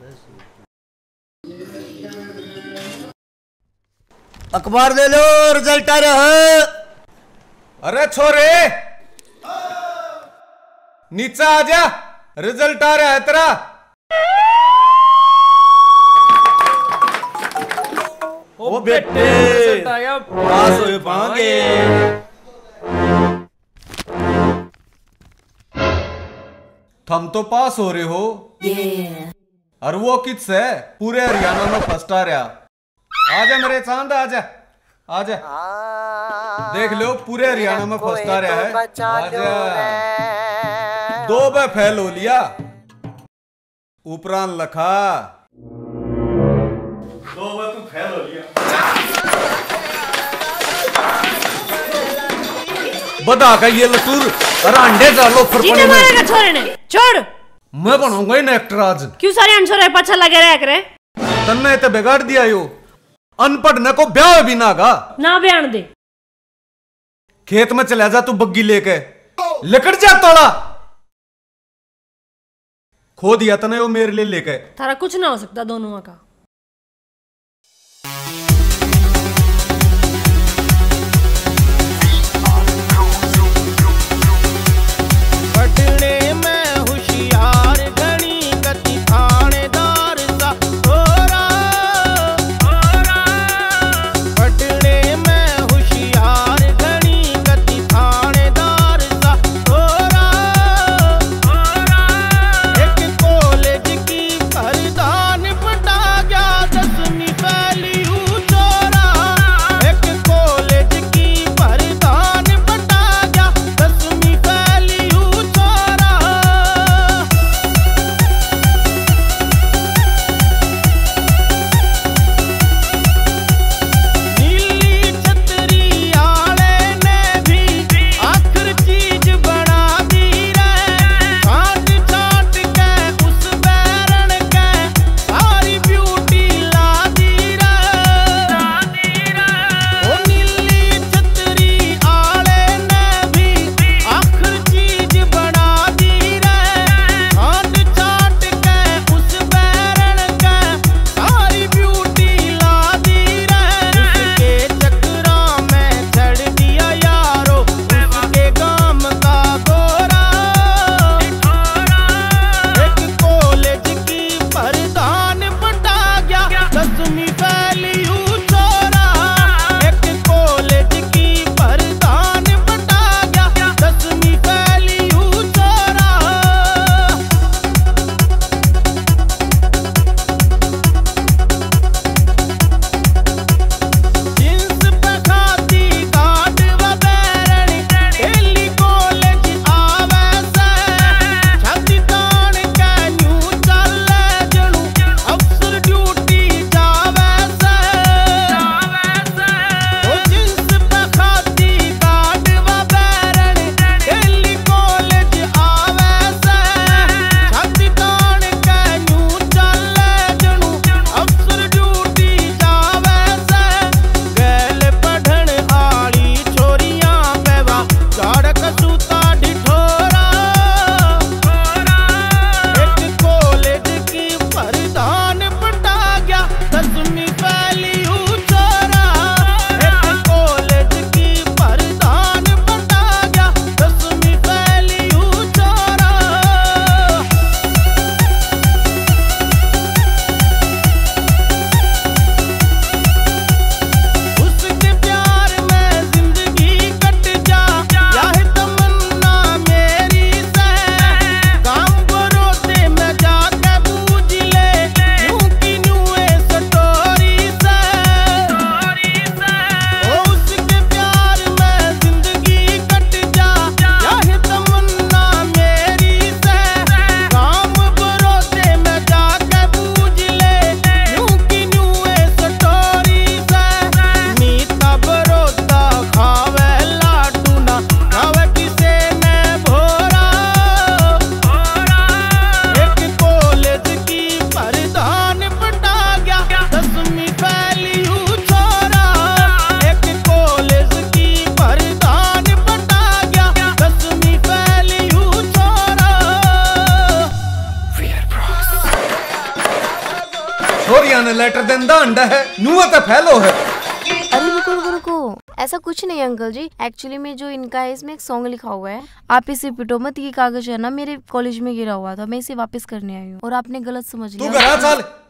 अखबार दे लो, रिजल्ट आ रहा है। अरे छोरे नीचे आ जा, रिजल्ट आ रहा है तेरा। ओ बेटे पास हो पाएंगे। तुम तो पास हो रहे हो और वो किससे पूरे हरियाणा में फर्स्ट आ रहा। आजा मेरे चांद, आजा आजा, देख लो पूरे हरियाणा में फर्स्ट आ रहा है। आजा, 2 बार फेल हो लिया, उपरांत लखा 2 बार तू फेल हो लिया। बता का ये लटूर अरे अंडे डालो जीने मारेगा छोरे ने, छोड़। मैं बनाऊंगा इन एक्टर आज। क्यों सारे अनसर पाछा लगे रह करे? तन्ने तो बिगाड़ दिया यो, अनपढ़ न को ब्याह भी ना गा ना बयान दे। खेत में चला जा तू बग्गी लेके, लकड़ जा तोड़ा खो दिया तने वो मेरे लिए लेके। थारा कुछ ना हो सकता दोनों का। छोरिया ने लेटर देंदा अंडा है नुआ तो फैलो है। अरे रुको रुको रुको, ऐसा कुछ नहीं अंकल जी। एक्चुअली में जो इनका है इसमें एक सॉन्ग लिखा हुआ है, आप इसे पिटो मत। ये कागज है ना मेरे कॉलेज में गिरा हुआ था, मैं इसे वापस करने आई हूँ और आपने गलत समझ तू लिया। घर आ चल।